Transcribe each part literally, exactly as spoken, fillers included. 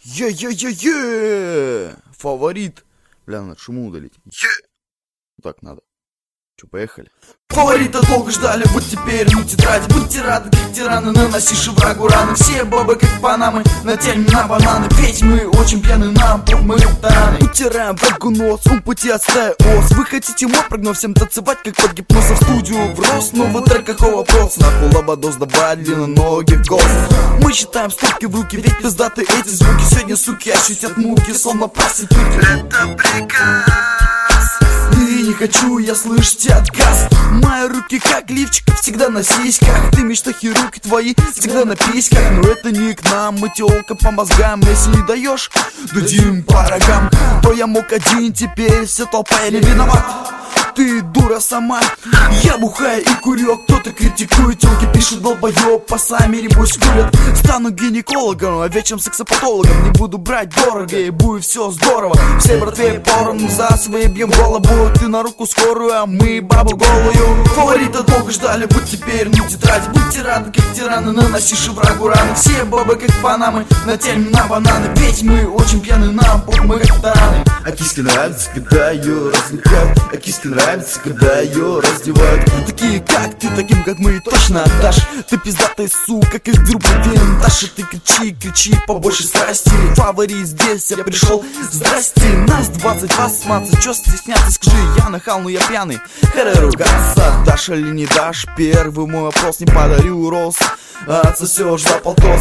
Е-е-е-е! Фаворит. Бля, надо шуму удалить. Е! Так надо. Че, поехали? Фаворита долго ждали, вот теперь ну тетрадь. Будьте рады, как тираны, наносишь врагу раны. Все бабы как панамы, на тень на бананы. Ведь мы очень пьяны, нам пух, мы тараны. Утираем врагу нос, он пути от стаи ос. Вы хотите мой прогноз, всем танцевать как под гипнозом. В студию врос, новый трек, какой вопрос? Нахуй лободос, добавили на ноги в голос. Мы считаем стопки в руки, ведь пиздаты эти звуки. Сегодня суки ощутят муки, словно проститутки. Это приказ. И не хочу я слышать отказ. Мои руки как лифчик, всегда на сиськах. Ты мечтах и руки твои всегда на письках. Но это не к нам, мы тёлка по мозгам. Если не даешь, дадим по рогам. То я мог один, теперь вся толпа, я не виноват. Ты дура сама, я бухаю и курю. Кто-то критикует, тёлки пишут долбоёб, а сами небось курят. Стану гинекологом, а вечером сексопатологом. Не буду брать дорого и будет все здорово. Все братве поровну за свои бьем голову. Ты на руку скорую, а мы бабу голую. Фаворита долго ждали, вот теперь ну тетрадь. Будьте рады, как тираны, наносишь врагу раны. Все бабы как панамы, на тень на бананы. Ведь мы очень пьяны, нам пух, мы как тараны. А киске нравится, когда ее развлекают. А киске нравится, когда ее раздевают. Такие как ты, таким как мы точно отдашь. Ты пиздатая сука, как группа винтаж. И ты кричи, кричи, побольше страсти. Фаворит здесь, я пришел, здрасте. Нас двадцать, вас сматься, чё стесняться, скажи. Я нахал, но я пьяный, хэре ругаться. Дашь или не дашь, первый мой вопрос. Не подарю роз, а отсосёшь за полтос.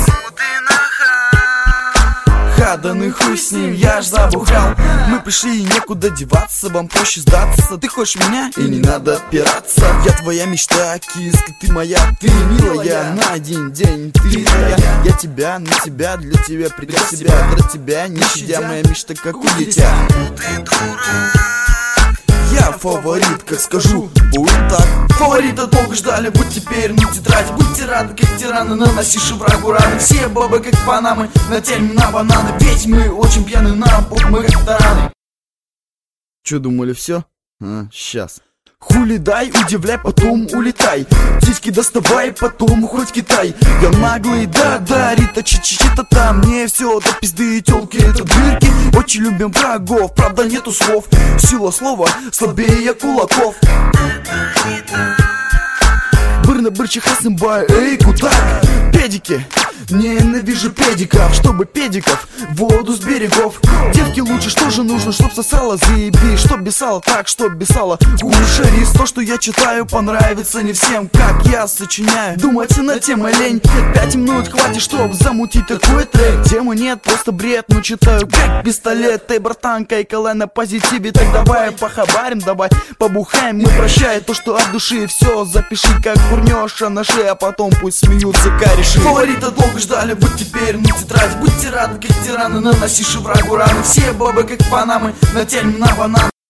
Да ну хуй с ним, я ж забухал. Мы пришли и некуда деваться, вам проще сдаться. Ты хочешь меня и не надо опираться. Я твоя мечта, киска, ты моя. Ты милая, на один день ты твоя. Я тебя, на тебя, для тебя, придя в себя. Для тебя, не щадя, моя мечта как у дитя. Я фаворит, как скажу, будет так. Фаворита долго ждали, вот теперь ну тетрадь. Будьте рады, как тираны, наносишь врагу раны. Все бабы как панамы, на тень на бананы. Ведь мы очень пьяны, нам пух, мы как тараны. Че, думали все? А, сейчас. Хули дай, удивляй, потом улетай. Птички доставай, потом хоть Китай. Я наглый, да-да, рита чи-чи-чи-та там. Мне все до пизды, тёлки это дырки. Очень любим врагов, правда нету слов. Сила слова слабее кулаков. Бырна-бырчиха сымбай, эй, кудак. Педики, ненавижу педиков. Чтобы педиков, воду с берегов. Девки лучше, что же нужно, чтоб сосала, заеби. Чтоб бесала так, чтоб бесала уши. Рис, то, что я читаю, понравится не всем. Как я сочиняю, думайте на тему лень. Пять минут хватит, чтоб замутить такой трек. Темы нет, просто бред, но читаю как пистолет. Эй, братан, кайкала на позитиве. Так давай похабарим, давай побухаем. Мы прощай то, что от души. Все запиши, как курнешь, а на шее, а потом пусть смеются кореши. Фаворита долго ждали, вот теперь ну тетрадь. Будьте рады, как тираны, наносишь врагу раны. Все бабы как панамы, на тень на бананы.